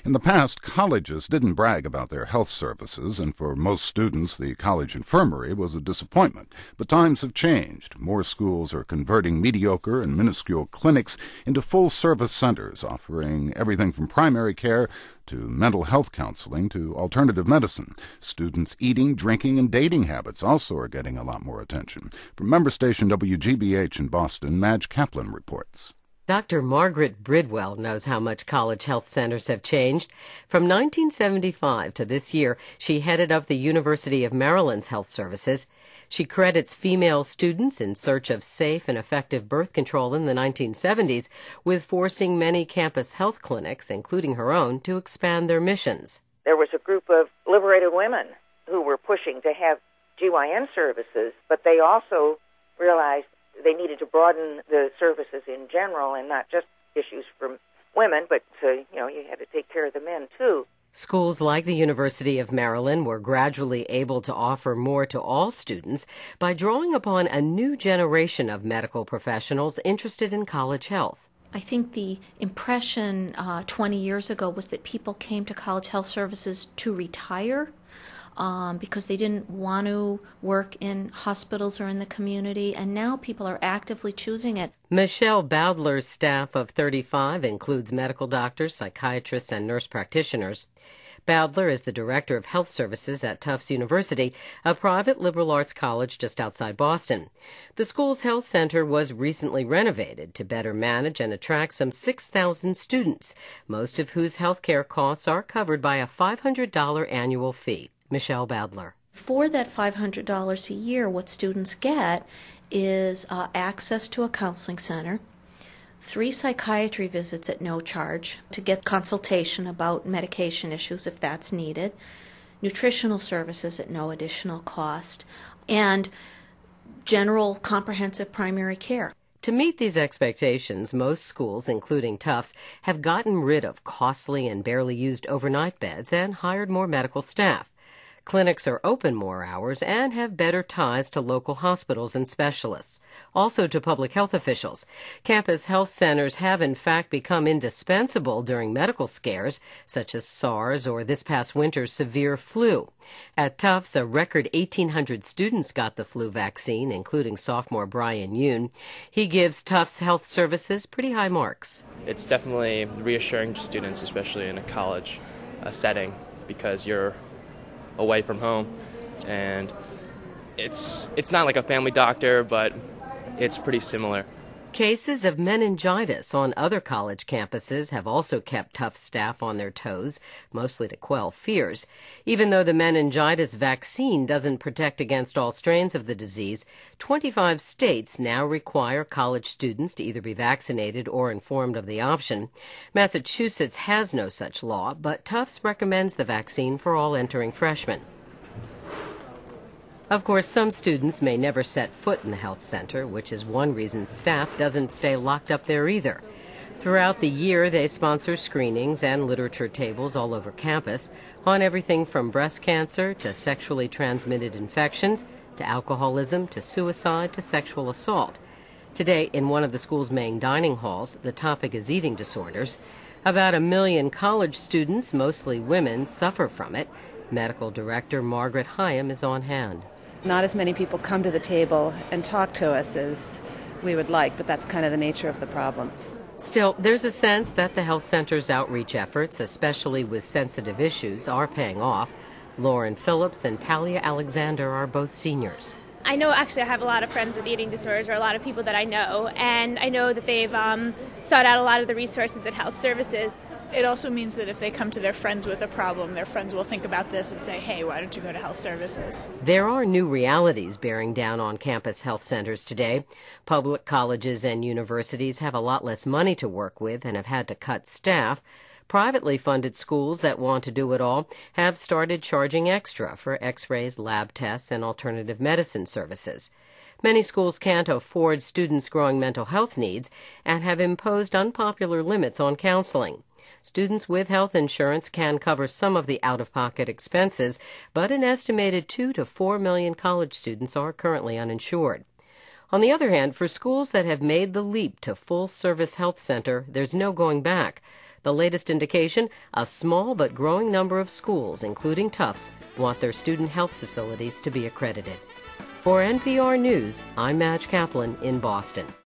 In the past, colleges didn't brag about their health services, and for most students, the college infirmary was a disappointment. But times have changed. More schools are converting mediocre and minuscule clinics into full-service centers, offering everything from primary care to mental health counseling to alternative medicine. Students' eating, drinking, and dating habits also are getting a lot more attention. From member station WGBH in Boston, Madge Kaplan reports. Dr. Margaret Bridwell knows how much college health centers have changed. From 1975 to this year, she headed up the University of Maryland's health services. She credits female students in search of safe and effective birth control in the 1970s with forcing many campus health clinics, including her own, to expand their missions. There was a group of liberated women who were pushing to have GYN services, but they also realized they needed to broaden the services in general and not just issues for women, but you had to take care of the men too. Schools like the University of Maryland were gradually able to offer more to all students by drawing upon a new generation of medical professionals interested in college health. I think the impression 20 years ago was that people came to college health services to retire because they didn't want to work in hospitals or in the community, and now people are actively choosing it. Michelle Bowdler's staff of 35 includes medical doctors, psychiatrists, and nurse practitioners. Bowdler is the director of health services at Tufts University, a private liberal arts college just outside Boston. The school's health center was recently renovated to better manage and attract some 6,000 students, most of whose health care costs are covered by a $500 annual fee. Michelle Bowdler. For that $500 a year, what students get is access to a counseling center, 3 psychiatry visits at no charge to get consultation about medication issues if that's needed, nutritional services at no additional cost, and general comprehensive primary care. To meet these expectations, most schools, including Tufts, have gotten rid of costly and barely used overnight beds and hired more medical staff. Clinics are open more hours and have better ties to local hospitals and specialists, also to public health officials. Campus health centers have in fact become indispensable during medical scares, such as SARS or this past winter's severe flu. At Tufts, a record 1,800 students got the flu vaccine, including sophomore Brian Yoon. He gives Tufts Health Services pretty high marks. It's definitely reassuring to students, especially in a college setting, because you're away from home, and it's not like a family doctor, but it's pretty similar. Cases of meningitis on other college campuses have also kept Tufts staff on their toes, mostly to quell fears. Even though the meningitis vaccine doesn't protect against all strains of the disease, 25 states now require college students to either be vaccinated or informed of the option. Massachusetts has no such law, but Tufts recommends the vaccine for all entering freshmen. Of course, some students may never set foot in the health center, which is one reason staff doesn't stay locked up there either. Throughout the year, they sponsor screenings and literature tables all over campus on everything from breast cancer to sexually transmitted infections to alcoholism to suicide to sexual assault. Today, in one of the school's main dining halls, the topic is eating disorders. About 1 million college students, mostly women, suffer from it. Medical Director Margaret Hyam is on hand. Not as many people come to the table and talk to us as we would like, but that's kind of the nature of the problem. Still, there's a sense that the health center's outreach efforts, especially with sensitive issues, are paying off. Lauren Phillips and Talia Alexander are both seniors. I know actually I have a lot of friends with eating disorders, or a lot of people that I know, and I know that they've sought out a lot of the resources at health services. It also means that if they come to their friends with a problem, their friends will think about this and say, hey, why don't you go to health services? There are new realities bearing down on campus health centers today. Public colleges and universities have a lot less money to work with and have had to cut staff. Privately funded schools that want to do it all have started charging extra for x-rays, lab tests, and alternative medicine services. Many schools can't afford students' growing mental health needs and have imposed unpopular limits on counseling. Students with health insurance can cover some of the out-of-pocket expenses, but an estimated 2 to 4 million college students are currently uninsured. On the other hand, for schools that have made the leap to full-service health center, there's no going back. The latest indication, a small but growing number of schools, including Tufts, want their student health facilities to be accredited. For NPR News, I'm Madge Kaplan in Boston.